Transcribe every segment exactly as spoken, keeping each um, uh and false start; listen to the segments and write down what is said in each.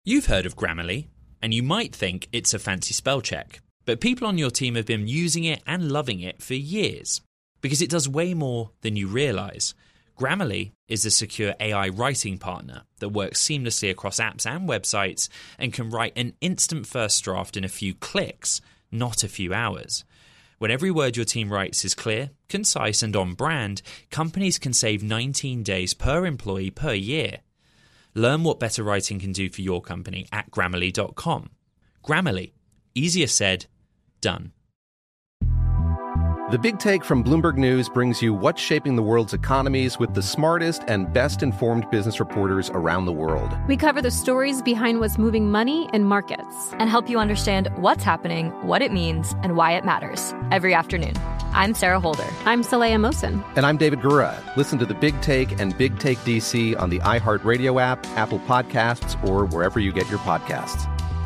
You've heard of Grammarly, and you might think it's a fancy spell check, but people on your team have been using it and loving it for years, because it does way more than you realise. Grammarly is a secure A I writing partner that works seamlessly across apps and websites and can write an instant first draft in a few clicks, not a few hours. When every word your team writes is clear, concise and on brand, companies can save nineteen days per employee per year. Learn what better writing can do for your company at Grammarly dot com. Grammarly. Easier said, done. The Big Take from Bloomberg News brings you what's shaping the world's economies with the smartest and best-informed business reporters around the world. We cover the stories behind what's moving money and markets. And help you understand what's happening, what it means, and why it matters every afternoon. I'm Sarah Holder. I'm Saleha Mohsin. And I'm David Gura. Listen to The Big Take and Big Take D C on the iHeartRadio app, Apple Podcasts, or wherever you get your podcasts.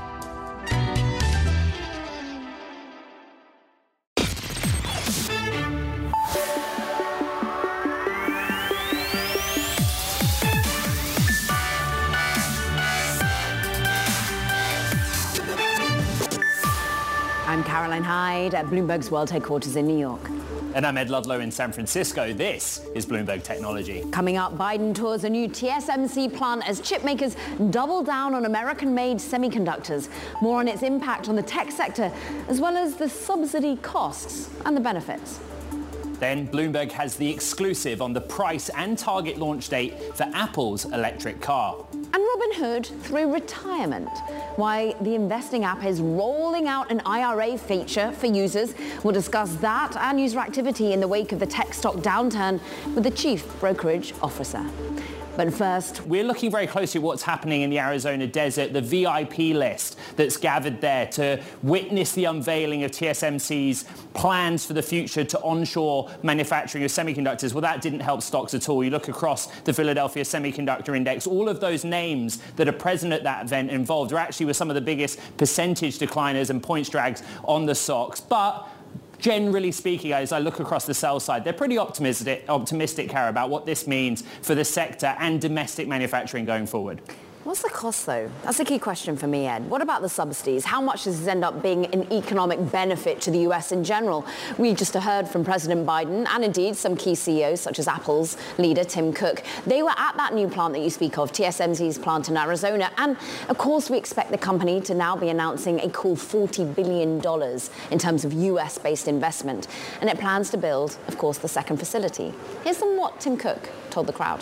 I'm Caroline Hyde at Bloomberg's World Headquarters in New York. And I'm Ed Ludlow in San Francisco. This is Bloomberg Technology. Coming up, Biden tours a new T S M C plant as chip makers double down on American-made semiconductors. More on its impact on the tech sector, as well as the subsidy costs and the benefits. Then Bloomberg has the exclusive on the price and target launch date for Apple's electric car. And Robinhood through retirement. Why the investing app is rolling out an I R A feature for users. We'll discuss that and user activity in the wake of the tech stock downturn with the chief brokerage officer. But first, we're looking very closely at what's happening in the Arizona desert, the V I P list that's gathered there to witness the unveiling of T S M C's plans for the future to onshore manufacturing of semiconductors. Well, that didn't help stocks at all. You look across the Philadelphia Semiconductor Index, all of those names that are present at that event involved are actually with some of the biggest percentage decliners and points drags on the S O X. But generally speaking, as I look across the sell side, they're pretty optimistic, optimistic, Cara, about what this means for the sector and domestic manufacturing going forward. What's the cost, though? That's a key question for me, Ed. What about the subsidies? How much does this end up being an economic benefit to the U S in general? We just heard from President Biden and indeed some key C E Os, such as Apple's leader, Tim Cook. They were at that new plant that you speak of, T S M C's plant in Arizona. And, of course, we expect the company to now be announcing a cool forty billion dollars in terms of U S-based investment. And it plans to build, of course, the second facility. Here's some what Tim Cook told the crowd.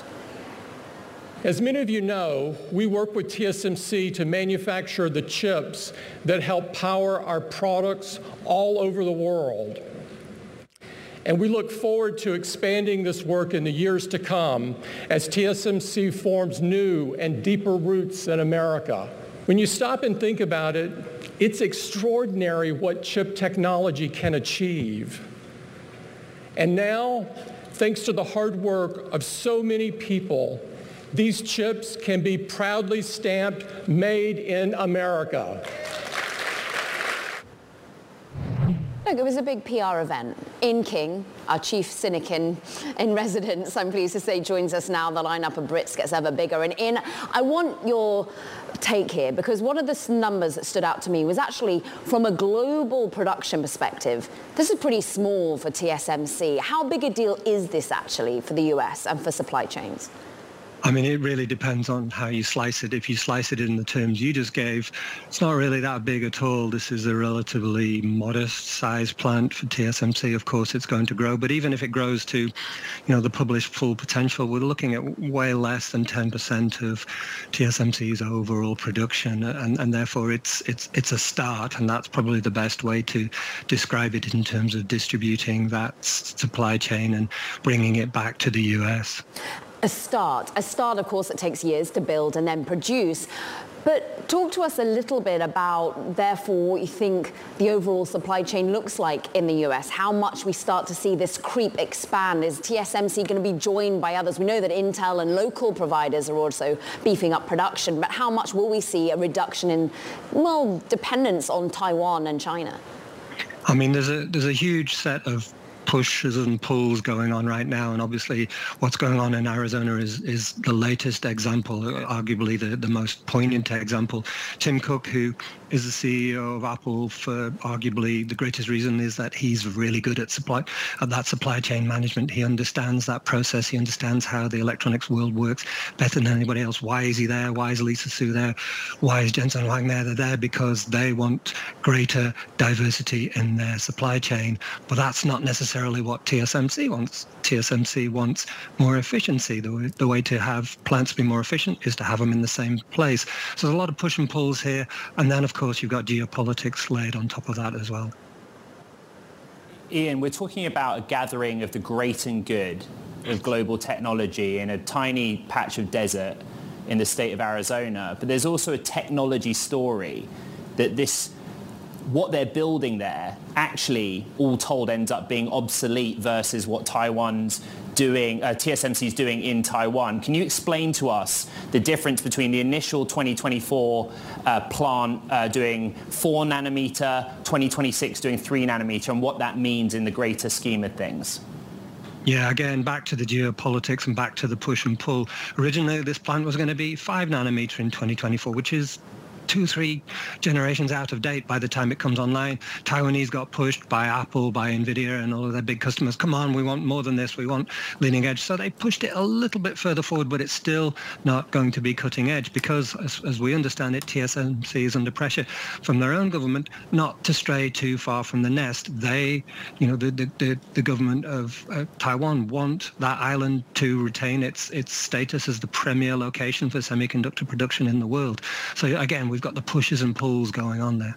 As many of you know, we work with T S M C to manufacture the chips that help power our products all over the world. And we look forward to expanding this work in the years to come as T S M C forms new and deeper roots in America. When you stop and think about it, it's extraordinary what chip technology can achieve. And now, thanks to the hard work of so many people, these chips can be proudly stamped, made in America. Look, it was a big P R event. In King, our chief cynic in, in residence, I'm pleased to say, joins us now. The lineup of Brits gets ever bigger. And in, I want your take here, because one of the numbers that stood out to me was actually from a global production perspective. This is pretty small for T S M C. How big a deal is this actually for the U S and for supply chains? I mean, it really depends on how you slice it. If you slice it in the terms you just gave, it's not really that big at all. This is a relatively modest size plant for T S M C. Of course, it's going to grow. But even if it grows to, you know, the published full potential, we're looking at way less than ten percent of T S M C's overall production. And, and therefore, it's, it's, it's a start. And that's probably the best way to describe it in terms of distributing that supply chain and bringing it back to the U S. A start. A start, of course, that takes years to build and then produce. But talk to us a little bit about, therefore, what you think the overall supply chain looks like in the U S, how much we start to see this creep expand. Is T S M C going to be joined by others? We know that Intel and local providers are also beefing up production, but how much will we see a reduction in, well, dependence on Taiwan and China? I mean, there's a, there's a huge set of pushes and pulls going on right now. And obviously what's going on in Arizona is, is the latest example, arguably the, the most poignant example. Tim Cook, who is the C E O of Apple, for arguably the greatest reason is that he's really good at supply, at that supply chain management. He understands that process. He understands how the electronics world works better than anybody else. Why is he there? Why is Lisa Su there? Why is Jensen Huang there? They're there because they want greater diversity in their supply chain. But that's not necessarily what T S M C wants. T S M C wants more efficiency. The way, the way to have plants be more efficient is to have them in the same place. So there's a lot of push and pulls here. And then, of course, you've got geopolitics laid on top of that as well. Ian, we're talking about a gathering of the great and good of global technology in a tiny patch of desert in the state of Arizona. But there's also a technology story that this, what they're building there, actually, all told, ends up being obsolete versus what Taiwan's doing, uh, T S M C's doing in Taiwan. Can you explain to us the difference between the initial twenty twenty-four uh, plant uh, doing four nanometer, twenty twenty-six doing three nanometer, and what that means in the greater scheme of things? Yeah, again, back to the geopolitics and back to the push and pull. Originally, this plant was going to be five nanometer in twenty twenty-four, which is two, three generations out of date by the time it comes online. Taiwanese got pushed by Apple, by NVIDIA, and all of their big customers. Come on, we want more than this. We want leading edge. So they pushed it a little bit further forward, but it's still not going to be cutting edge because, as, as we understand it, T S M C is under pressure from their own government not to stray too far from the nest. They, you know, the the, the, the government of uh, Taiwan want that island to retain its its status as the premier location for semiconductor production in the world. So again, we've got the pushes and pulls going on there.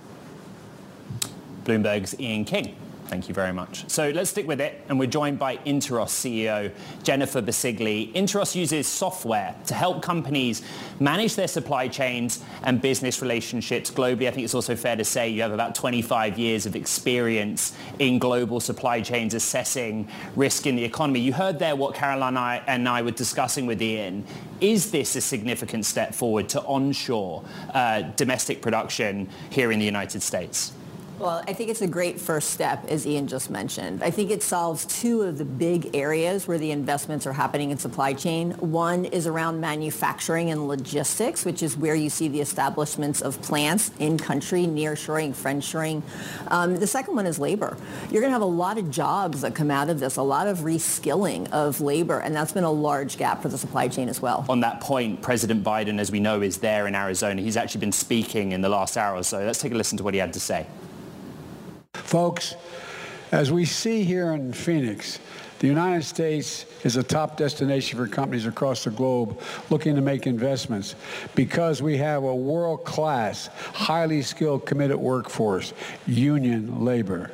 Bloomberg's Ian King. Thank you very much. So let's stick with it, and we're joined by Interos C E O Jennifer Bisigli. Interos uses software to help companies manage their supply chains and business relationships globally. I think it's also fair to say you have about twenty-five years of experience in global supply chains assessing risk in the economy. You heard there what Caroline and I, and I were discussing with Ian. Is this a significant step forward to onshore uh, domestic production here in the United States? Well, I think it's a great first step, as Ian just mentioned. I think it solves two of the big areas where the investments are happening in supply chain. One is around manufacturing and logistics, which is where you see the establishments of plants in country, nearshoring, friendshoring. Um, the second one is labor. You're going to have a lot of jobs that come out of this, a lot of reskilling of labor, and that's been a large gap for the supply chain as well. On that point, President Biden, as we know, is there in Arizona. He's actually been speaking in the last hour or so. Let's take a listen to what he had to say. Folks, as we see here in Phoenix, the United States is a top destination for companies across the globe looking to make investments because we have a world-class, highly skilled, committed workforce, union labor.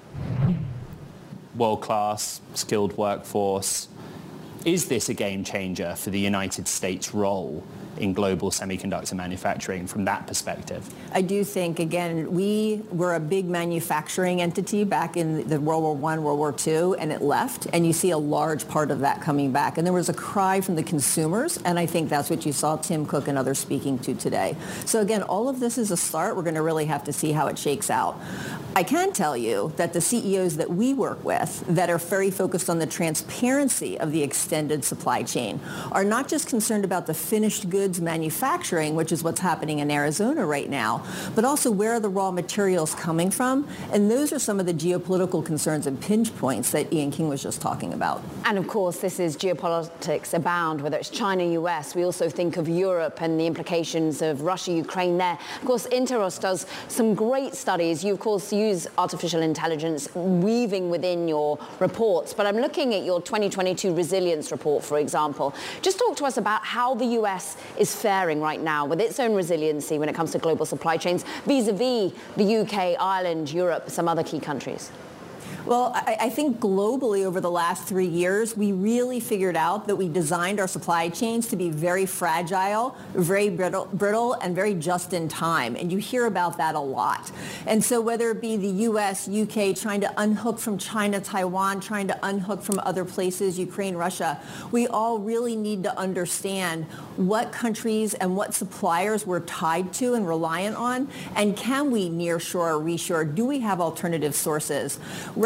World-class, skilled workforce. Is this a game changer for the United States' role in global semiconductor manufacturing from that perspective? I do think, again, we were a big manufacturing entity back in the World War One, World War Two, and it left, and you see a large part of that coming back. And there was a cry from the consumers, and I think that's what you saw Tim Cook and others speaking to today. So again, all of this is a start. We're going to really have to see how it shakes out. I can tell you that the C E Os that we work with that are very focused on the transparency of the extended supply chain are not just concerned about the finished goods manufacturing, which is what's happening in Arizona right now, but also where are the raw materials coming from? And those are some of the geopolitical concerns and pinch points that Ian King was just talking about. And of course, this is geopolitics abound, whether it's China, U S. We also think of Europe and the implications of Russia, Ukraine there. Of course, Interos does some great studies. You, of course, use artificial intelligence weaving within your reports. But I'm looking at your twenty twenty-two resilience report, for example. Just talk to us about how the U S is faring right now with its own resiliency when it comes to global supply chains vis-a-vis the U K, Ireland, Europe, some other key countries. Well, I, I think globally over the last three years, we really figured out that we designed our supply chains to be very fragile, very brittle, brittle, and very just in time. And you hear about that a lot. And so whether it be the U S, U K, trying to unhook from China, Taiwan, trying to unhook from other places, Ukraine, Russia, we all really need to understand what countries and what suppliers we're tied to and reliant on. And can we nearshore or reshore? Do we have alternative sources? Right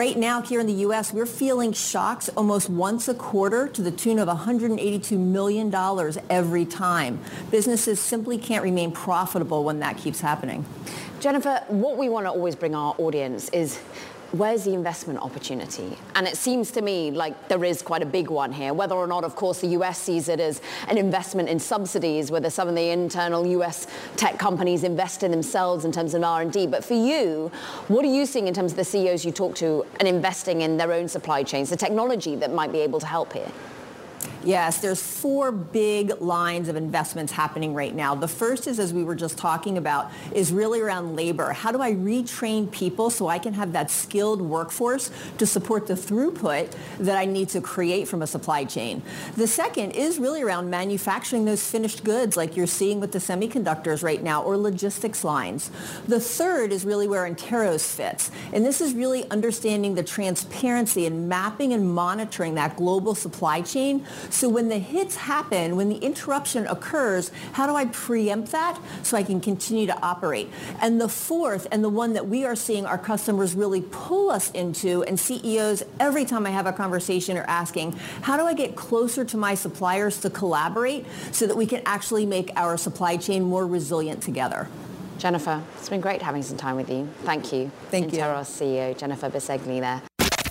Right now here in the U S, we're feeling shocks almost once a quarter to the tune of one hundred eighty-two million dollars every time. Businesses simply can't remain profitable when that keeps happening. Jennifer, what we want to always bring our audience is, where's the investment opportunity? And it seems to me like there is quite a big one here, whether or not, of course, the U S sees it as an investment in subsidies, whether some of the internal U S tech companies invest in themselves in terms of R and D. But for you, what are you seeing in terms of the C E Os you talk to and investing in their own supply chains, the technology that might be able to help here? Yes, there's four big lines of investments happening right now. The first is, as we were just talking about, is really around labor. How do I retrain people so I can have that skilled workforce to support the throughput that I need to create from a supply chain? The second is really around manufacturing those finished goods like you're seeing with the semiconductors right now, or logistics lines. The third is really where Anteros fits. And this is really understanding the transparency and mapping and monitoring that global supply chain. So when the hits happen, when the interruption occurs, how do I preempt that so I can continue to operate? And the fourth, and the one that we are seeing our customers really pull us into, and C E Os, every time I have a conversation, are asking, how do I get closer to my suppliers to collaborate so that we can actually make our supply chain more resilient together? Jennifer, it's been great having some time with you. Thank you. Thank you. Anteros C E O Jennifer Bisegni there.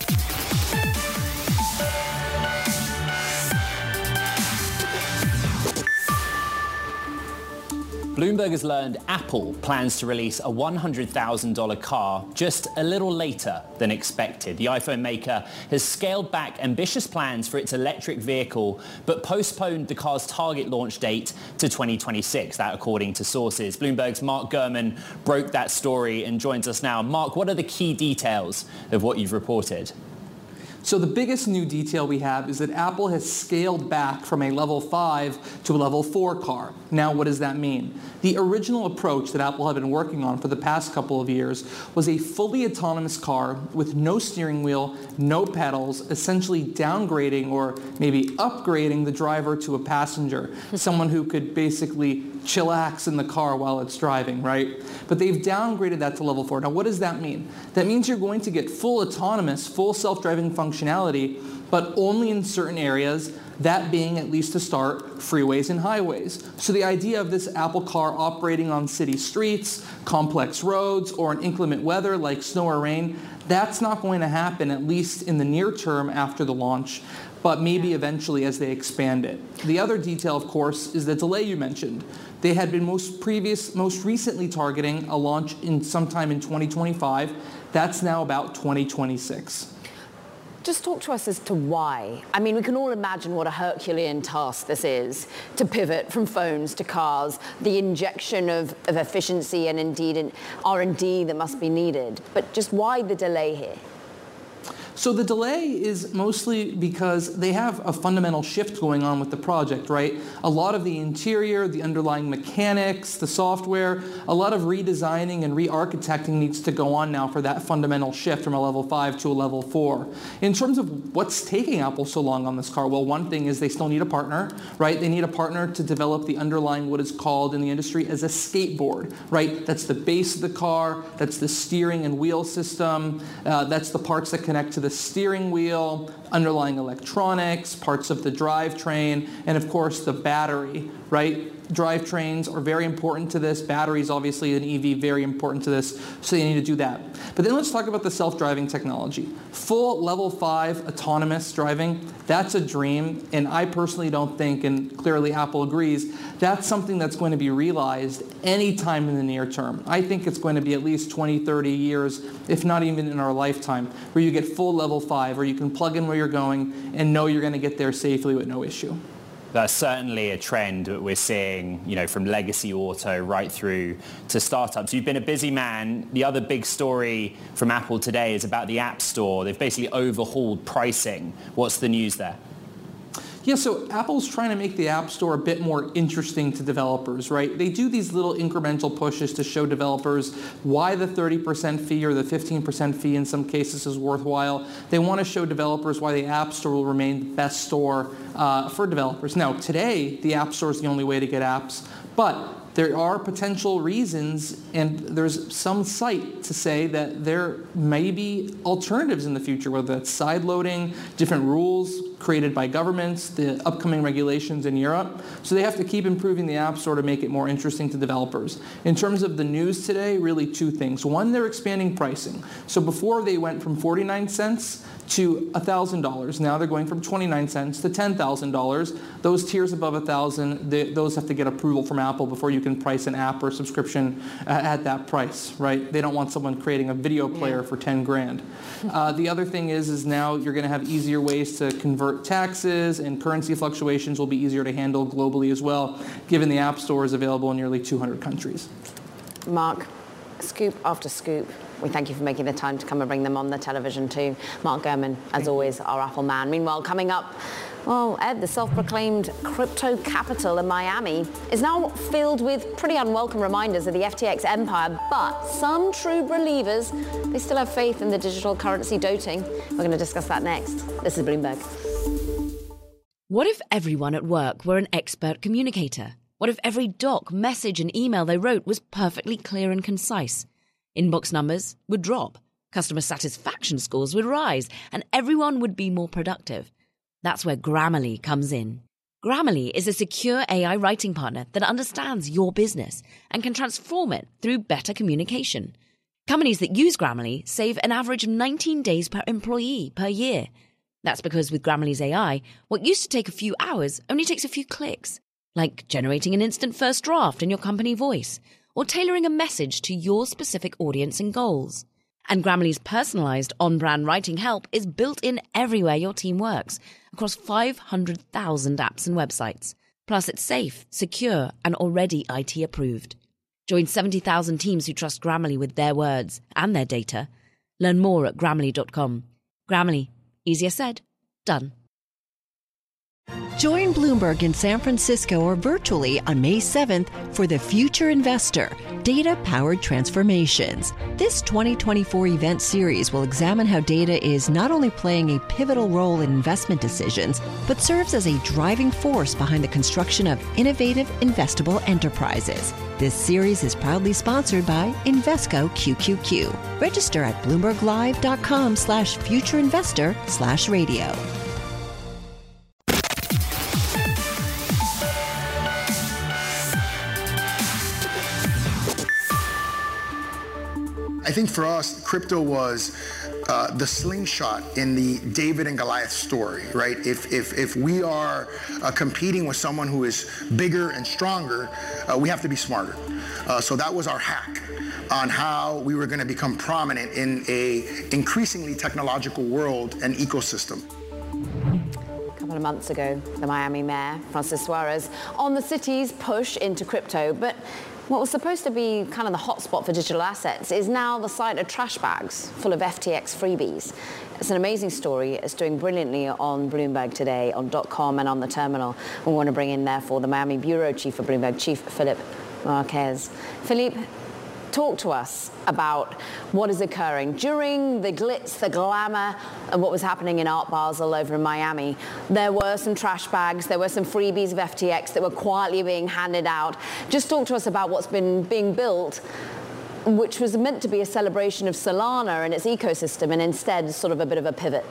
Bloomberg has learned Apple plans to release a one hundred thousand dollars car just a little later than expected. The iPhone maker has scaled back ambitious plans for its electric vehicle, but postponed the car's target launch date to twenty twenty-six, that according to sources. Bloomberg's Mark Gurman broke that story and joins us now. Mark, what are the key details of what you've reported? So the biggest new detail we have is that Apple has scaled back from a level five to a level four car. Now, what does that mean? The original approach that Apple had been working on for the past couple of years was a fully autonomous car with no steering wheel, no pedals, essentially downgrading or maybe upgrading the driver to a passenger, someone who could basically chillax in the car while it's driving, right? But they've downgraded that to level four. Now, what does that mean? That means you're going to get full autonomous, full self-driving functionality, but only in certain areas, that being, at least to start, freeways and highways. So the idea of this Apple car operating on city streets, complex roads, or in inclement weather like snow or rain, that's not going to happen, at least in the near term after the launch, but maybe eventually as they expand it. The other detail, of course, is the delay you mentioned. They had been most previous, most recently targeting a launch in sometime in twenty twenty-five. That's now about twenty twenty-six. Just talk to us as to why. I mean, we can all imagine what a Herculean task this is, to pivot from phones to cars, the injection of, of efficiency and indeed an R and D that must be needed. But just why the delay here? So the delay is mostly because they have a fundamental shift going on with the project, right? A lot of the interior, the underlying mechanics, the software, a lot of redesigning and re-architecting needs to go on now for that fundamental shift from a level five to a level four. In terms of what's taking Apple so long on this car, well, one thing is they still need a partner, right? They need a partner to develop the underlying, what is called in the industry as a skateboard, right? That's the base of the car, that's the steering and wheel system, uh, that's the parts that connect to the steering wheel, underlying electronics, parts of the drivetrain, and of course the battery, right? Drivetrains are very important to this. Batteries, obviously, an E V, very important to this, so you need to do that. But then let's talk about the self-driving technology. Full level five autonomous driving, that's a dream, and I personally don't think, and clearly Apple agrees, that's something that's going to be realized anytime in the near term. I think it's going to be at least twenty, thirty years, if not even in our lifetime, where you get full level five, where you can plug in where you're going and know you're going to get there safely with no issue. That's certainly a trend that we're seeing, you know, from legacy auto right through to startups. You've been a busy man. The other big story from Apple today is about the App Store. They've basically overhauled pricing. What's the news there? Yeah, so Apple's trying to make the App Store a bit more interesting to developers, right? They do these little incremental pushes to show developers why the thirty percent fee or the fifteen percent fee in some cases is worthwhile. They want to show developers why the App Store will remain the best store uh, for developers. Now, today, the App Store is the only way to get apps, but there are potential reasons, and there's some sight to say that there may be alternatives in the future, whether that's sideloading, different rules created by governments, the upcoming regulations in Europe. So they have to keep improving the App Store to make it more interesting to developers. In terms of the news today, really two things. One, they're expanding pricing. So before they went from forty-nine cents to one thousand dollars. Now they're going from twenty-nine cents to ten thousand dollars. Those tiers above one thousand dollars, those have to get approval from Apple before you can price an app or subscription uh, at that price, right? They don't want someone creating a video player yeah. for ten grand. Uh, the other thing is, is now you're going to have easier ways to convert taxes, and currency fluctuations will be easier to handle globally as well, given the App Store is available in nearly two hundred countries. Mark, scoop after scoop. We thank you for making the time to come and bring them on the television too. Mark Gurman, as always, our Apple man. Meanwhile, coming up, well, Ed, the self-proclaimed crypto capital in Miami is now filled with pretty unwelcome reminders of the F T X empire, but some true believers, they still have faith in the digital currency doting. We're going to discuss that next. This is Bloomberg. What if everyone at work were an expert communicator? What if every doc, message, and email they wrote was perfectly clear and concise? Inbox numbers would drop, customer satisfaction scores would rise, and everyone would be more productive. That's where Grammarly comes in. Grammarly is a secure A I writing partner that understands your business and can transform it through better communication. Companies that use Grammarly save an average of nineteen days per employee per year. That's because with Grammarly's A I, what used to take a few hours only takes a few clicks, like generating an instant first draft in your company voice, or tailoring a message to your specific audience and goals. And Grammarly's personalized on-brand writing help is built in everywhere your team works, across five hundred thousand apps and websites. Plus, it's safe, secure, and already I T approved. Join seventy thousand teams who trust Grammarly with their words and their data. Learn more at Grammarly dot com. Grammarly. Easier said, done. Join Bloomberg in San Francisco or virtually on May seventh for The Future Investor, Data-Powered Transformations. This twenty twenty-four event series will examine how data is not only playing a pivotal role in investment decisions, but serves as a driving force behind the construction of innovative, investable enterprises. This series is proudly sponsored by Invesco Q Q Q. Register at bloomberglive.com slash futureinvestor slash radio. I think for us, crypto was uh, the slingshot in the David and Goliath story, right? If if if we are uh, competing with someone who is bigger and stronger, uh, we have to be smarter. Uh, so that was our hack on how we were going to become prominent in a increasingly technological world and ecosystem. A couple of months ago, the Miami mayor, Francis Suarez, on the city's push into crypto, but what was supposed to be kind of the hotspot for digital assets is now the site of trash bags full of F T X freebies. It's an amazing story. It's doing brilliantly on Bloomberg today, on .com and on the terminal. We want to bring in, therefore, the Miami bureau chief of Bloomberg, Chief Philip Marquez. Philippe, talk to us about what is occurring. During the glitz, the glamour, and what was happening in Art Basel over in Miami, there were some trash bags, there were some freebies of F T X that were quietly being handed out. Just talk to us about what's been being built, which was meant to be a celebration of Solana and its ecosystem, and instead sort of a bit of a pivot.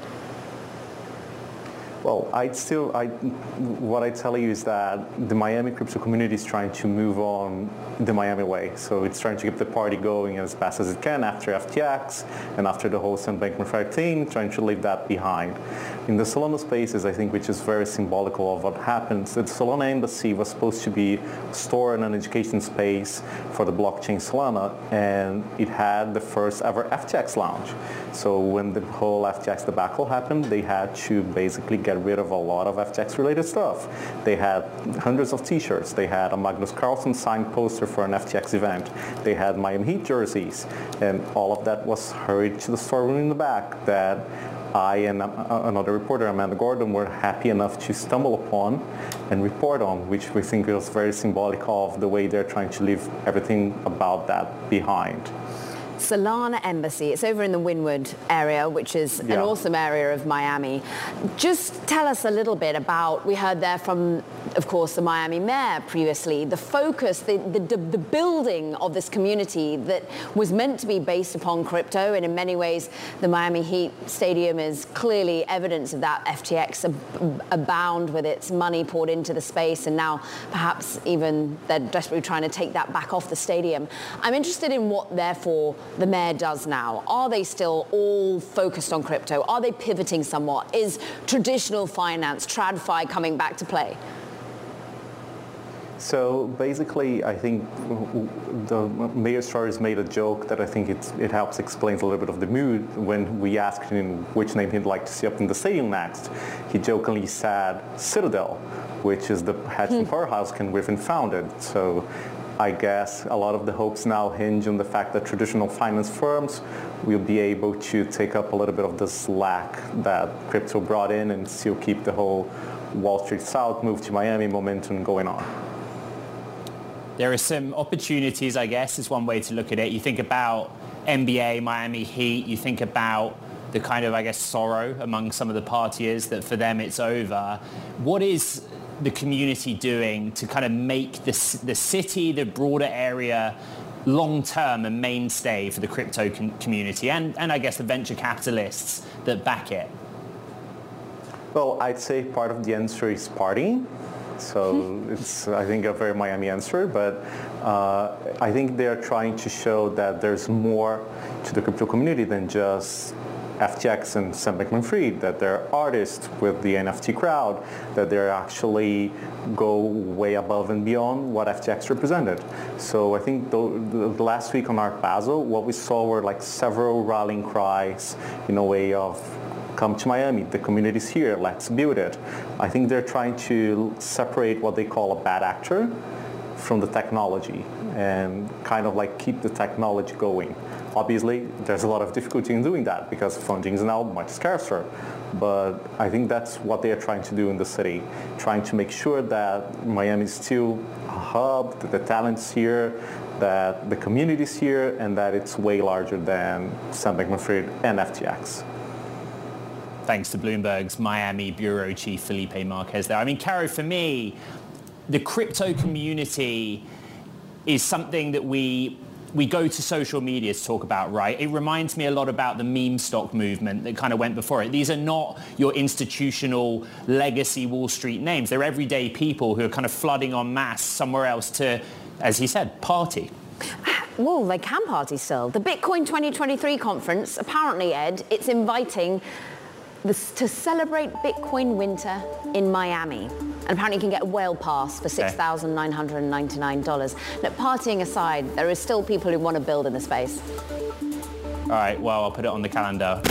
Well, I'd still, I, what I tell you is that the Miami crypto community is trying to move on the Miami way. So it's trying to keep the party going as fast as it can after F T X and after the whole Sam Bankman-Fried thing, trying to leave that behind. In the Solana spaces, I think, which is very symbolical of what happens, the Solana embassy was supposed to be a store and an education space for the blockchain Solana, and it had the first ever F T X lounge. So when the whole F T X debacle happened, they had to basically get rid of a lot of F T X related stuff. They had hundreds of t-shirts. They had a Magnus Carlsen signed poster for an F T X event. They had Miami Heat jerseys, and all of that was hurried to the storeroom in the back that I and another reporter, Amanda Gordon, were happy enough to stumble upon and report on, which we think was very symbolic of the way they're trying to leave everything about that behind. Solana Embassy. It's over in the Wynwood area, which is yeah. an awesome area of Miami. Just tell us a little bit about, we heard there from, of course, the Miami mayor previously, the focus, the, the, the building of this community that was meant to be based upon crypto, and in many ways, the Miami Heat Stadium is clearly evidence of that. F T X ab- abound with its money poured into the space, and now perhaps even they're desperately trying to take that back off the stadium. I'm interested in what, therefore, the mayor does now. Are they still all focused on crypto? Are they pivoting somewhat? Is traditional finance, TradFi, coming back to play? So basically, I think the Mayor Starrs made a joke that I think it, it helps explain a little bit of the mood. When we asked him which name he'd like to see up in the stadium next, he jokingly said Citadel, which is the hedge fund powerhouse Ken Griffin founded. So I guess a lot of the hopes now hinge on the fact that traditional finance firms will be able to take up a little bit of the slack that crypto brought in and still keep the whole Wall Street South move to Miami momentum going on. There are some opportunities, I guess, is one way to look at it. You think about N B A, Miami Heat, you think about the kind of, I guess, sorrow among some of the partiers that for them it's over. What is the community doing to kind of make this, the city, the broader area, long-term a mainstay for the crypto com- community and, and I guess the venture capitalists that back it? Well, I'd say part of the answer is partying. So it's, I think, a very Miami answer, but uh, I think they're trying to show that there's more to the crypto community than just F T X and Sam Bankman-Fried, that they're artists with the N F T crowd, that they actually go way above and beyond what F T X represented. So I think the, the last week on Art Basel, what we saw were like several rallying cries in a way of, come to Miami, the community's here, let's build it. I think they're trying to separate what they call a bad actor from the technology and kind of like keep the technology going. Obviously, there's a lot of difficulty in doing that because funding is now much scarcer. But I think that's what they are trying to do in the city, trying to make sure that Miami is still a hub, that the talent's here, that the community's here, and that it's way larger than Sam Bankman-Fried and F T X. Thanks to Bloomberg's Miami bureau chief Felipe Marquez there. I mean, Caro, for me, the crypto community is something that we we go to social media to talk about, right? It reminds me a lot about the meme stock movement that kind of went before it. These are not your institutional legacy Wall Street names. They're everyday people who are kind of flooding en masse somewhere else to, as he said, party. Well, they can party still. The Bitcoin twenty twenty-three conference, apparently, Ed, it's inviting This, to celebrate Bitcoin winter in Miami. And apparently you can get a whale pass for six thousand nine hundred ninety-nine dollars. Look, partying aside, there is still people who want to build in the space. All right, well, I'll put it on the calendar.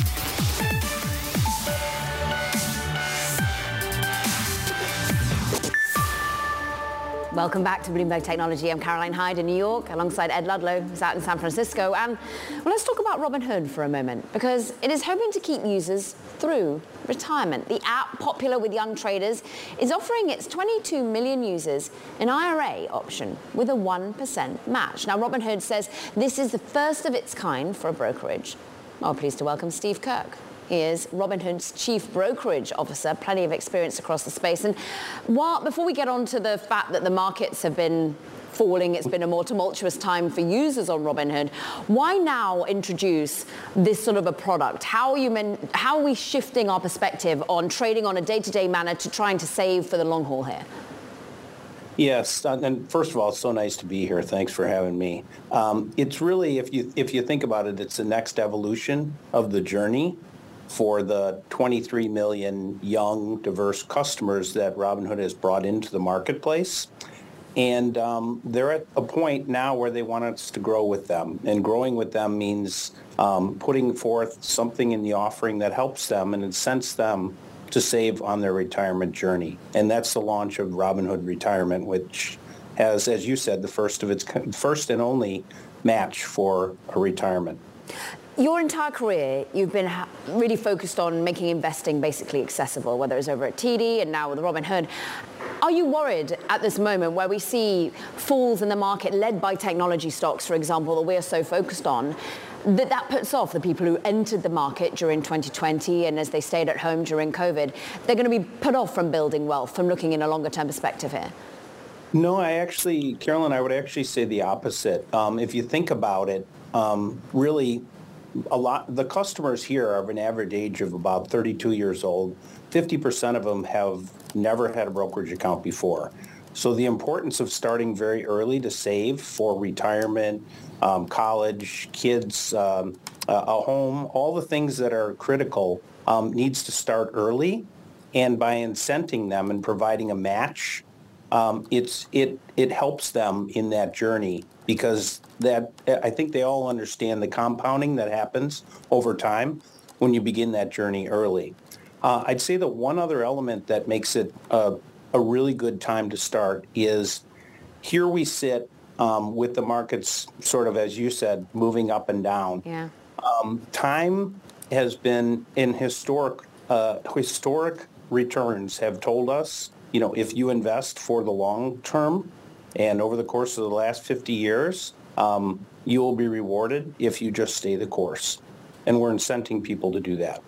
Welcome back to Bloomberg Technology. I'm Caroline Hyde in New York, alongside Ed Ludlow, who's out in San Francisco. And well, let's talk about Robinhood for a moment, because it is hoping to keep users through retirement. The app, popular with young traders, is offering its twenty-two million users an I R A option with a one percent match. Now, Robinhood says this is the first of its kind for a brokerage. Well, pleased to welcome Steve Kirk. He is Robinhood's chief brokerage officer, plenty of experience across the space. And while, before we get on to the fact that the markets have been falling, it's been a more tumultuous time for users on Robinhood, why now introduce this sort of a product? How are, you men, how are we shifting our perspective on trading on a day-to-day manner to trying to save for the long haul here? Yes, and first of all, it's so nice to be here. Thanks for having me. Um, it's really, if you if you think about it, it's the next evolution of the journey for the twenty-three million young, diverse customers that Robinhood has brought into the marketplace. And um, they're at a point now where they want us to grow with them. And growing with them means um, putting forth something in the offering that helps them and incents them to save on their retirement journey. And that's the launch of Robinhood Retirement, which has, as you said, the first of its first and only match for a retirement. Your entire career, you've been ha- really focused on making investing basically accessible, whether it's over at T D and now with Robinhood. Are you worried at this moment where we see falls in the market led by technology stocks, for example, that we are so focused on, that that puts off the people who entered the market during twenty twenty and as they stayed at home during COVID? They're going to be put off from building wealth, from looking in a longer term perspective here. No, I actually, Carolyn, I would actually say the opposite. Um, if you think about it, um, really, a lot, the customers here are of an average age of about thirty-two years old. fifty percent of them have never had a brokerage account before. So the importance of starting very early to save for retirement, um, college, kids, um, uh, a home, all the things that are critical um, needs to start early. And by incenting them and providing a match, um, it's it it helps them in that journey, because that I think they all understand the compounding that happens over time when you begin that journey early. Uh, I'd say that one other element that makes it uh, a really good time to start is here we sit um, with the markets sort of, as you said, moving up and down. Yeah. Um, time has been in historic uh, historic returns have told us, you know, if you invest for the long term and over the course of the last fifty years, um, you will be rewarded if you just stay the course. And we're incenting people to do that.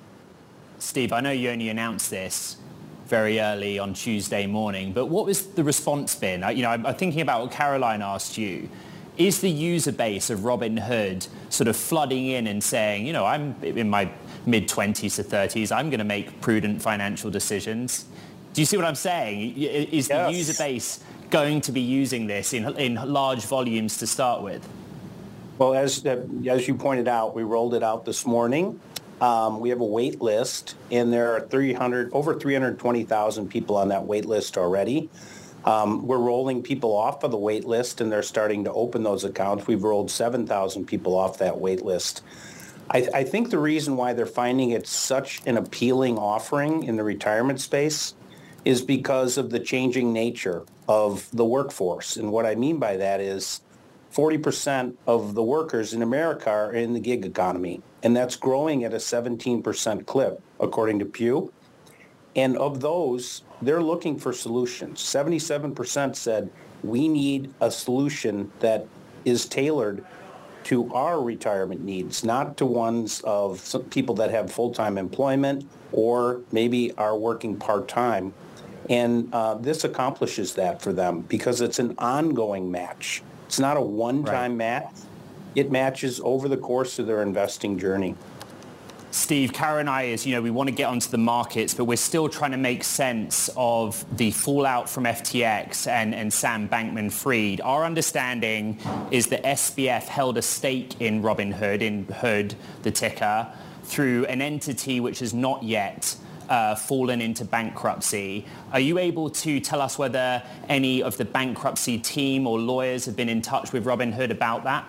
Steve, I know you only announced this very early on Tuesday morning, but what was the response been? You know, I'm thinking about what Caroline asked you. Is the user base of Robinhood sort of flooding in and saying, you know, I'm in my mid-twenties to thirties, I'm going to make prudent financial decisions? Do you see what I'm saying? Is the Yes. user base going to be using this in, in large volumes to start with? Well, as as you pointed out, we rolled it out this morning. Um, we have a wait list, and there are three hundred, over three hundred twenty thousand people on that wait list already. Um, we're rolling people off of the wait list, and they're starting to open those accounts. We've rolled seven thousand people off that wait list. I, I think the reason why they're finding it such an appealing offering in the retirement space is because of the changing nature of the workforce. And what I mean by that is forty percent of the workers in America are in the gig economy, and that's growing at a seventeen percent clip, according to Pew. And of those, they're looking for solutions. seventy-seven percent said, we need a solution that is tailored to our retirement needs, not to ones of some people that have full-time employment or maybe are working part-time. And uh, this accomplishes that for them because it's an ongoing match. It's not a one-time right. match. It matches over the course of their investing journey. Steve, Kara and I, is, you know, we want to get onto the markets, but we're still trying to make sense of the fallout from F T X and, and Sam Bankman-Fried. Our understanding is that S B F held a stake in Robinhood, in Hood, the ticker, through an entity which has not yet uh, fallen into bankruptcy. Are you able to tell us whether any of the bankruptcy team or lawyers have been in touch with Robinhood about that?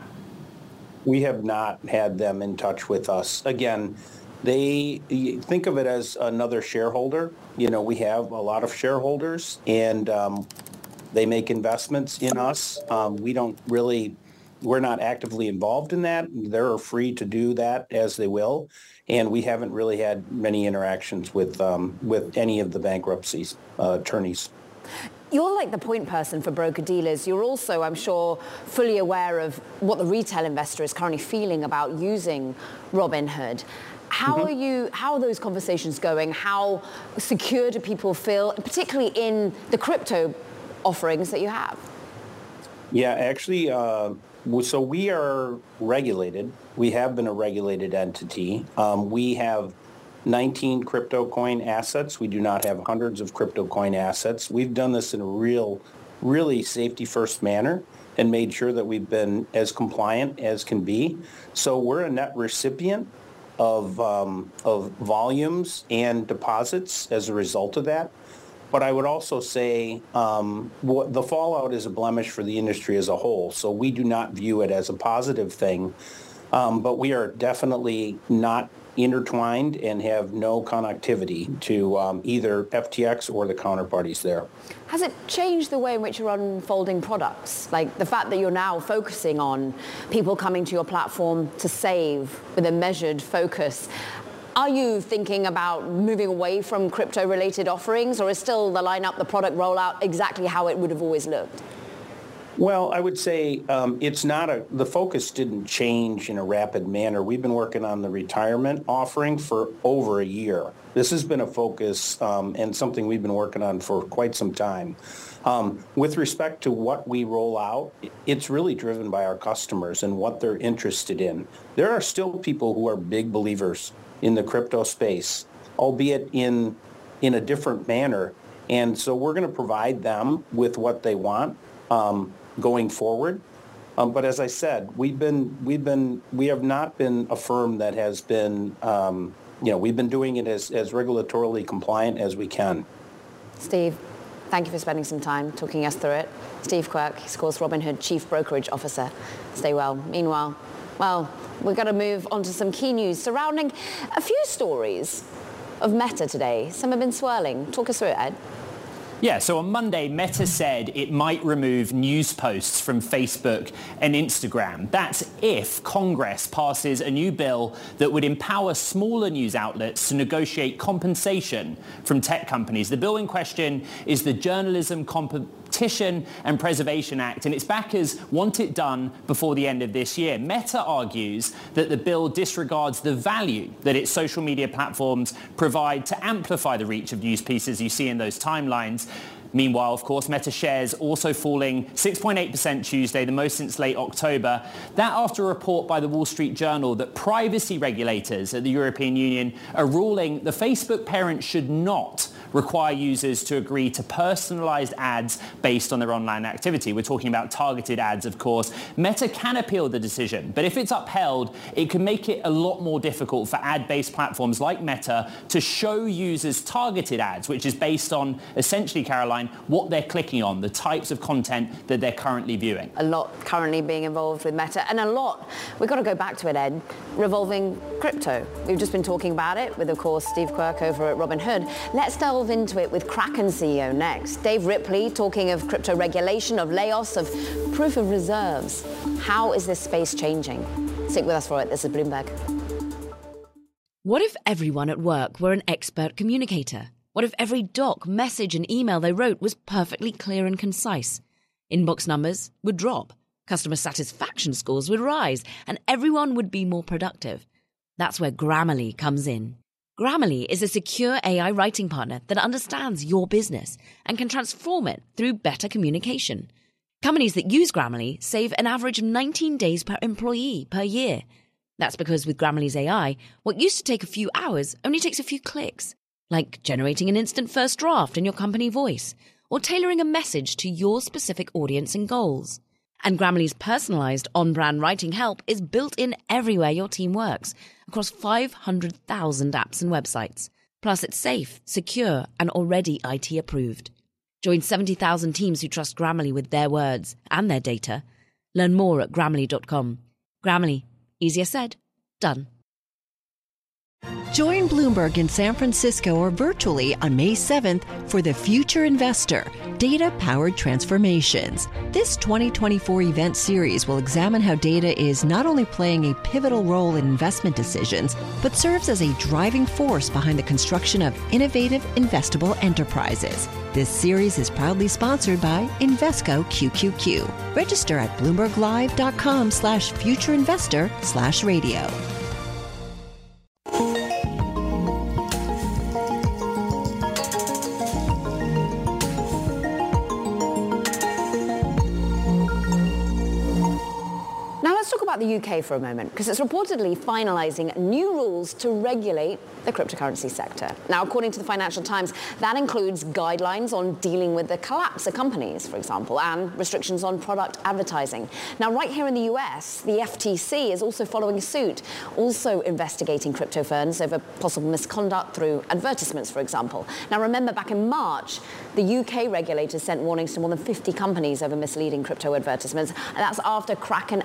We have not had them in touch with us. Again, they think of it as another shareholder. You know, we have a lot of shareholders, and um, they make investments in us. Um, we don't really, we're not actively involved in that. They're free to do that as they will, and we haven't really had many interactions with um, with any of the bankruptcy uh, attorneys. You're like the point person for broker-dealers. You're also, I'm sure, fully aware of what the retail investor is currently feeling about using Robinhood. How mm-hmm. are you? How are those conversations going? How secure do people feel, particularly in the crypto offerings that you have? Yeah, actually, uh, so we are regulated. We have been a regulated entity. Um, we have nineteen crypto coin assets. We do not have hundreds of crypto coin assets. We've done this in a real, really safety-first manner and made sure that we've been as compliant as can be. So we're a net recipient of um, of volumes and deposits as a result of that. But I would also say um, what, the fallout is a blemish for the industry as a whole. So we do not view it as a positive thing. Um, but we are definitely not intertwined and have no connectivity to um, either F T X or the counterparties there. Has it changed the way in which you're unfolding products? Like the fact that you're now focusing on people coming to your platform to save with a measured focus. Are you thinking about moving away from crypto-related offerings, or is still the lineup, the product rollout, exactly how it would have always looked? Well, I would say um, it's not a, the focus didn't change in a rapid manner. We've been working on the retirement offering for over a year. This has been a focus um, and something we've been working on for quite some time. Um, with respect to what we roll out, it's really driven by our customers and what they're interested in. There are still people who are big believers in the crypto space, albeit in in a different manner. And so we're going to provide them with what they want um, going forward. Um, but as I said, we've been we've been we have not been a firm that has been um, you know we've been doing it as as regulatorily compliant as we can. Steve, thank you for spending some time talking us through it. Steve Quirk, he's of course Robinhood Chief Brokerage Officer. Stay well. Meanwhile, well, we're going to move on to some key news surrounding a few stories of Meta today. Some have been swirling. Talk us through it, Ed. Yeah, so on Monday, Meta said it might remove news posts from Facebook and Instagram. That's if Congress passes a new bill that would empower smaller news outlets to negotiate compensation from tech companies. The bill in question is the Journalism Competition and Preservation Act, and its backers want it done before the end of this year. Meta argues that the bill disregards the value that its social media platforms provide to amplify the reach of news pieces you see in those timelines. Meanwhile, of course, Meta shares also falling six point eight percent Tuesday, the most since late October. That after a report by the Wall Street Journal that privacy regulators at the European Union are ruling the Facebook parent should not require users to agree to personalized ads based on their online activity. We're talking about targeted ads, of course. Meta can appeal the decision, but if it's upheld, it can make it a lot more difficult for ad-based platforms like Meta to show users targeted ads, which is based on, essentially, Caroline, what they're clicking on, the types of content that they're currently viewing. A lot currently being involved with Meta, and a lot, we've got to go back to it, Ed, revolving crypto. We've just been talking about it with, of course, Steve Quirk over at Robinhood. Let's delve into it with Kraken C E O next. Dave Ripley talking of crypto regulation, of layoffs, of proof of reserves. How is this space changing? Stick with us for it. This is Bloomberg. What if everyone at work were an expert communicator? What if every doc, message and email they wrote was perfectly clear and concise? Inbox numbers would drop, customer satisfaction scores would rise, and everyone would be more productive. That's where Grammarly comes in. Grammarly is a secure A I writing partner that understands your business and can transform it through better communication. Companies that use Grammarly save an average of nineteen days per employee per year. That's because with Grammarly's A I, what used to take a few hours only takes a few clicks, like generating an instant first draft in your company voice or tailoring a message to your specific audience and goals. And Grammarly's personalized on-brand writing help is built in everywhere your team works, across five hundred thousand apps and websites. Plus, it's safe, secure, and already I T approved. Join seventy thousand teams who trust Grammarly with their words and their data. Learn more at Grammarly dot com. Grammarly. Easier said, done. Join Bloomberg in San Francisco or virtually on May seventh for The Future Investor, Data-Powered Transformations. This twenty twenty-four event series will examine how data is not only playing a pivotal role in investment decisions, but serves as a driving force behind the construction of innovative, investable enterprises. This series is proudly sponsored by Invesco Q Q Q. Register at bloomberglive.com slash futureinvestor slash radio. The U K for a moment, because it's reportedly finalising new rules to regulate the cryptocurrency sector. Now, according to the Financial Times, that includes guidelines on dealing with the collapse of companies, for example, and restrictions on product advertising. Now, right here in the U S, the F T C is also following suit, also investigating crypto firms over possible misconduct through advertisements, for example. Now, remember, back in March, the U K regulators sent warnings to more than fifty companies over misleading crypto advertisements, and that's after Kraken and Coinbase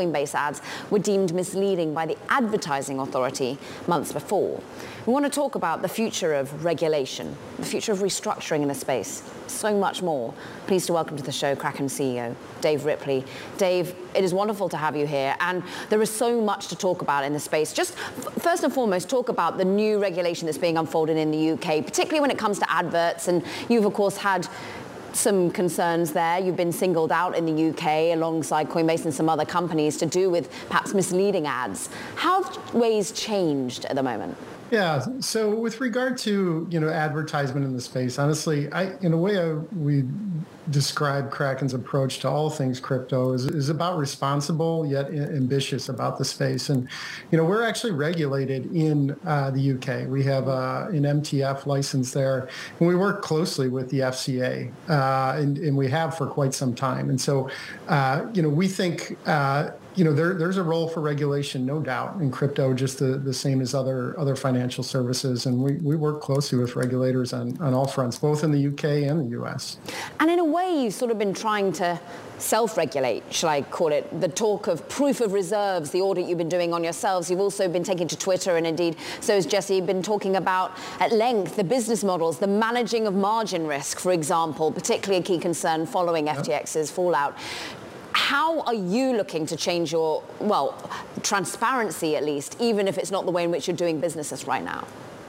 Coinbase ads were deemed misleading by the Advertising Authority months before. We want to talk about the future of regulation, the future of restructuring in the space, so much more. Pleased to welcome to the show Kraken C E O, Dave Ripley. Dave, it is wonderful to have you here, and there is so much to talk about in the space. Just f- first and foremost, talk about the new regulation that's being unfolded in the U K, particularly when it comes to adverts, and you've, of course, had some concerns there. You've been singled out in the U K alongside Coinbase and some other companies to do with perhaps misleading ads. How have ways changed at the moment? Yeah, so with regard to, you know, advertisement in the space, honestly, I, in a way, I, we describe Kraken's approach to all things crypto is, is about responsible yet ambitious about the space. And, you know, we're actually regulated in uh, the U K. We have uh, an M T F license there, and we work closely with the F C A, uh, and, and we have for quite some time. And so, uh, you know, we think, uh, you know, there, there's a role for regulation, no doubt, in crypto, just the, the same as other other financial services. And we, we work closely with regulators on, on all fronts, both in the U K and the U S. And in a way, you've sort of been trying to self-regulate, shall I call it, the talk of proof of reserves, the audit you've been doing on yourselves. You've also been taking to Twitter, and indeed, so has Jesse, been talking about at length the business models, the managing of margin risk, for example, particularly a key concern following yep. F T X's fallout. How are you looking to change your, well, transparency at least, even if it's not the way in which you're doing businesses right now?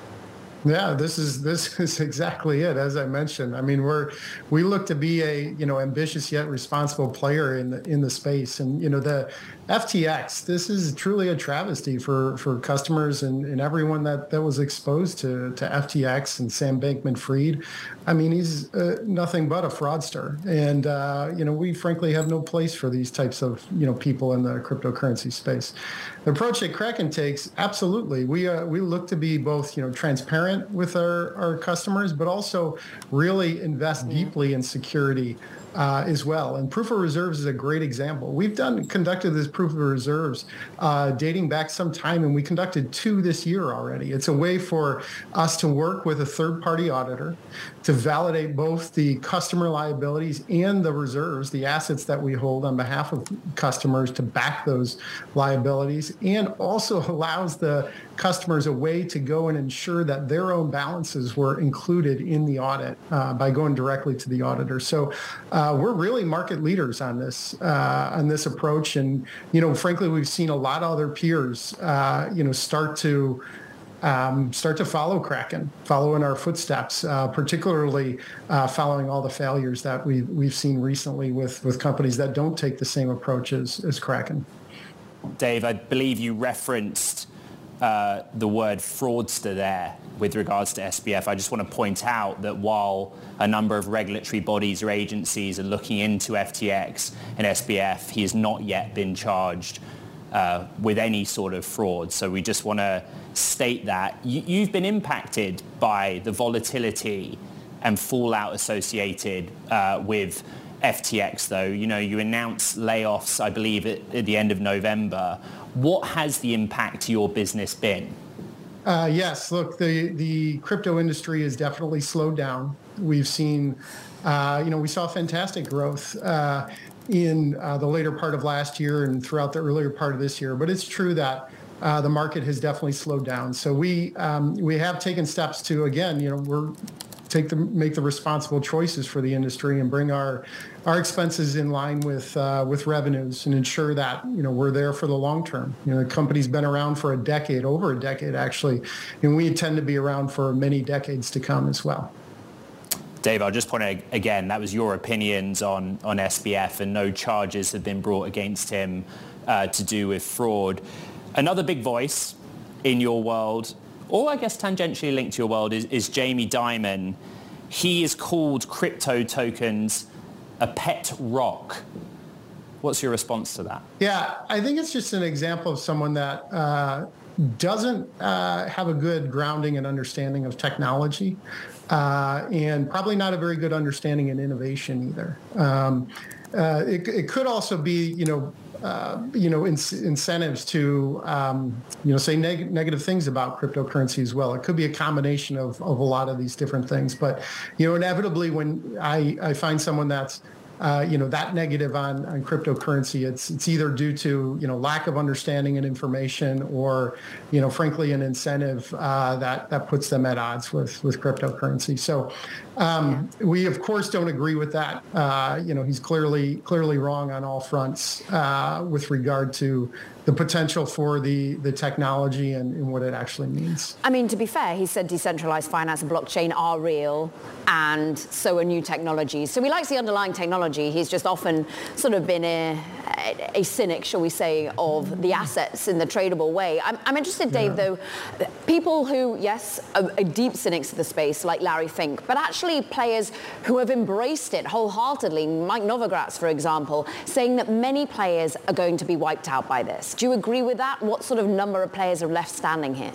Yeah, this is this is exactly it. As I mentioned, I mean, we're we look to be a you know ambitious yet responsible player in the in the space, and you know the F T X. This is truly a travesty for for customers and, and everyone that, that was exposed to to F T X and Sam Bankman-Fried. I mean, he's uh, nothing but a fraudster, and uh, you know we frankly have no place for these types of you know people in the cryptocurrency space. The approach that Kraken takes, absolutely, we uh, we look to be both you know transparent with our, our customers, but also really invest mm-hmm. deeply in security uh, as well. And proof of reserves is a great example. We've done conducted this proof of reserves uh, dating back some time, and we conducted two this year already. It's a way for us to work with a third-party auditor to validate both the customer liabilities and the reserves, the assets that we hold on behalf of customers to back those liabilities, and also allows the customers a way to go and ensure that their own balances were included in the audit uh, by going directly to the auditor. So uh, we're really market leaders on this uh, on this approach, and you know, frankly, we've seen a lot of other peers, uh, you know, start to. Um, start to follow Kraken, follow in our footsteps, uh, particularly uh, following all the failures that we've, we've seen recently with, with companies that don't take the same approach as, as Kraken. Dave, I believe you referenced uh, the word fraudster there with regards to S B F. I just want to point out that while a number of regulatory bodies or agencies are looking into F T X and S B F, he has not yet been charged uh, with any sort of fraud. So we just want to state that. You, you've been impacted by the volatility and fallout associated uh, with F T X, though. You know, you announced layoffs, I believe, at, at the end of November. What has the impact to your business been? Uh, yes, look, the, the crypto industry has definitely slowed down. We've seen, uh, you know, we saw fantastic growth uh, in uh, the later part of last year and throughout the earlier part of this year. But it's true that Uh, the market has definitely slowed down. So we um, we have taken steps to, again, you know, we're take the make the responsible choices for the industry and bring our our expenses in line with uh, with revenues and ensure that you know we're there for the long term. You know, the company's been around for a decade, over a decade actually, and we intend to be around for many decades to come as well. Dave, I'll just point out again, that was your opinions on on S B F, and no charges have been brought against him uh, to do with fraud. Another big voice in your world, or I guess tangentially linked to your world, is, is Jamie Dimon. He has called crypto tokens a pet rock. What's your response to that? Yeah, I think it's just an example of someone that uh, doesn't uh, have a good grounding and understanding of technology, uh, and probably not a very good understanding in innovation either. Um, uh, it, it could also be, you know, Uh, you know, in, incentives to, um, you know, say neg- negative things about cryptocurrency as well. It could be a combination of, of a lot of these different things. But, you know, inevitably when I, I find someone that's uh, you know, that negative on, on cryptocurrency, it's it's either due to, you know, lack of understanding and information, or, you know, frankly, an incentive uh, that that puts them at odds with with cryptocurrency. So um, yeah. we of course don't agree with that. Uh, you know, he's clearly clearly wrong on all fronts uh, with regard to the potential for the, the technology and, and what it actually means. I mean, to be fair, he said decentralized finance and blockchain are real, and so are new technologies. So he likes the underlying technology. He's just often sort of been a, a, a cynic, shall we say, of the assets in the tradable way. I'm, I'm interested, Dave, yeah. though, people who, yes, are, are deep cynics of the space, like Larry Fink, but actually players who have embraced it wholeheartedly, Mike Novogratz, for example, saying that many players are going to be wiped out by this. Do you agree with that? What sort of number of players are left standing here?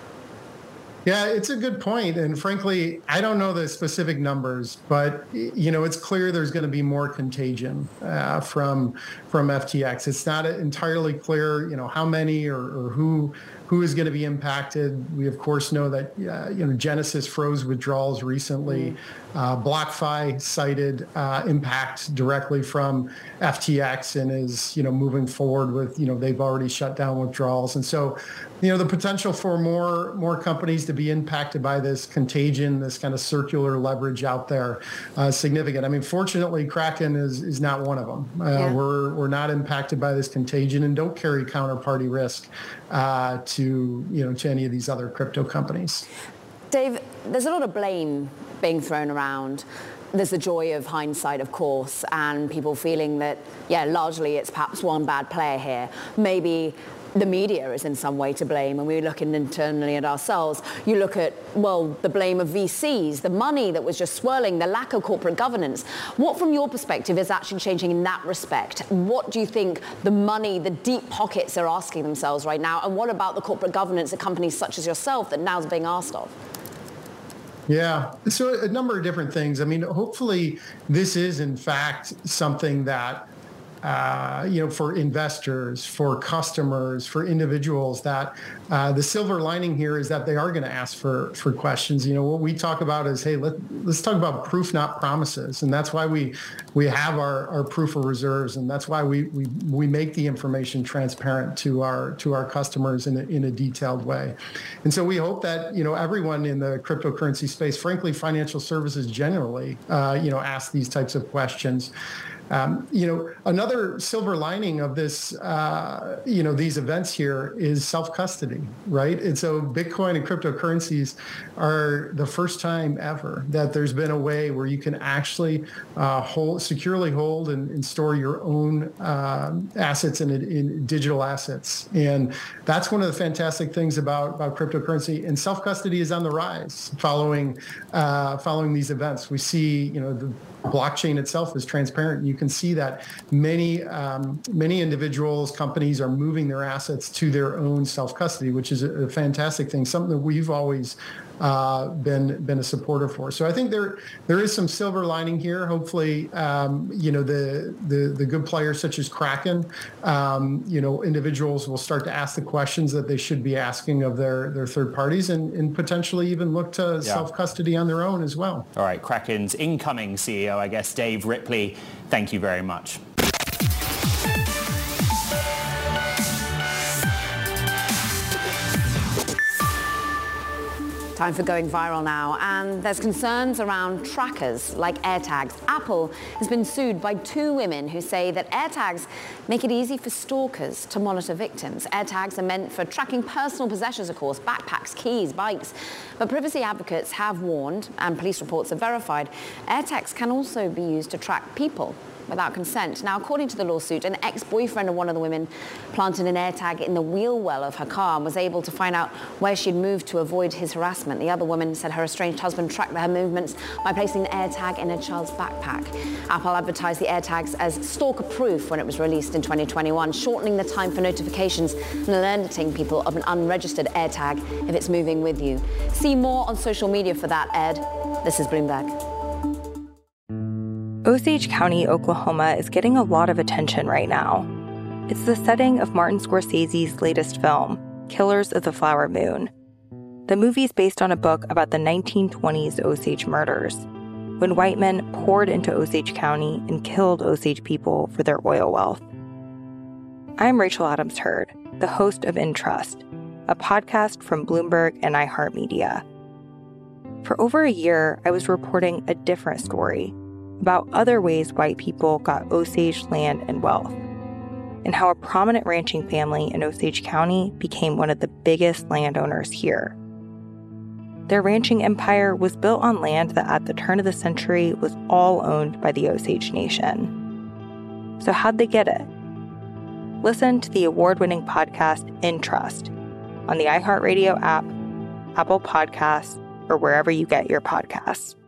Yeah, it's a good point. And frankly, I don't know the specific numbers, but, you know, it's clear there's going to be more contagion uh, from from F T X. It's not entirely clear, you know, how many or, or who who is going to be impacted. We, of course, know that, uh, you know, Genesis froze withdrawals recently. Mm. Uh, BlockFi cited uh, impact directly from F T X and is, you know, moving forward with, you know, they've already shut down withdrawals. And so, you know, the potential for more more companies to be impacted by this contagion, this kind of circular leverage out there, uh, significant. I mean, fortunately, Kraken is is not one of them. Uh, yeah. We're we're not impacted by this contagion and don't carry counterparty risk uh, to you know to any of these other crypto companies. Dave, there's a lot of blame being thrown around. There's the joy of hindsight, of course, and people feeling that, yeah, largely it's perhaps one bad player here. Maybe the media is in some way to blame, and we're looking internally at ourselves. You look at, well, the blame of V Cs, the money that was just swirling, the lack of corporate governance. What, from your perspective, is actually changing in that respect? What do you think the money, the deep pockets are asking themselves right now? And what about the corporate governance of companies such as yourself that now is being asked of? Yeah, so a number of different things. I mean, hopefully this is, in fact, something that, uh, you know, for investors, for customers, for individuals, that uh, the silver lining here is that they are going to ask for for questions. You know, what we talk about is, hey, let, let's talk about proof, not promises. And that's why we we have our, our proof of reserves. And that's why we, we, we make the information transparent to our to our customers in a, in a detailed way. And so we hope that, you know, everyone in the cryptocurrency space, frankly, financial services generally, uh, you know, ask these types of questions. Um, you know, another silver lining of this, uh, you know, these events here is self-custody, right? And so Bitcoin and cryptocurrencies are the first time ever that there's been a way where you can actually uh, hold, securely hold and, and store your own uh, assets in, in digital assets. And that's one of the fantastic things about, about cryptocurrency. And self-custody is on the rise following uh, following these events. We see, you know, the blockchain itself is transparent. You can see that many um, many individuals, companies are moving their assets to their own self-custody, which is a, a fantastic thing, something that we've always uh, been been a supporter for. So I think there there is some silver lining here. Hopefully, um, you know, the, the the good players such as Kraken, um, you know, individuals will start to ask the questions that they should be asking of their, their third parties, and, and potentially even look to yeah. self-custody on their own as well. All right, Kraken's incoming C E O, I guess, Dave Ripley, thank you very much. Time for going viral now, and there's concerns around trackers like AirTags. Apple has been sued by two women who say that AirTags make it easy for stalkers to monitor victims. AirTags are meant for tracking personal possessions, of course, backpacks, keys, bikes. But privacy advocates have warned, and police reports have verified, AirTags can also be used to track people without consent. Now, according to the lawsuit, an ex-boyfriend of one of the women planted an AirTag in the wheel well of her car and was able to find out where she'd moved to avoid his harassment. The other woman said her estranged husband tracked her movements by placing the AirTag in a child's backpack. Apple advertised the AirTags as stalker-proof when it was released in twenty twenty-one, shortening the time for notifications and alerting people of an unregistered AirTag if it's moving with you. See more on social media for that, Ed. This is Bloomberg. Osage County, Oklahoma is getting a lot of attention right now. It's the setting of Martin Scorsese's latest film, Killers of the Flower Moon. The movie is based on a book about the nineteen twenties Osage murders. when white men poured into Osage County and killed Osage people for their oil wealth. I'm Rachel Adams Heard, the host of In Trust, a podcast from Bloomberg and iHeartMedia. For over a year, I was reporting a different story about other ways white people got Osage land and wealth, and how a prominent ranching family in Osage County became one of the biggest landowners here. Their ranching empire was built on land that at the turn of the century was all owned by the Osage Nation. So how'd they get it? Listen to the award-winning podcast In Trust on the iHeartRadio app, Apple Podcasts, or wherever you get your podcasts.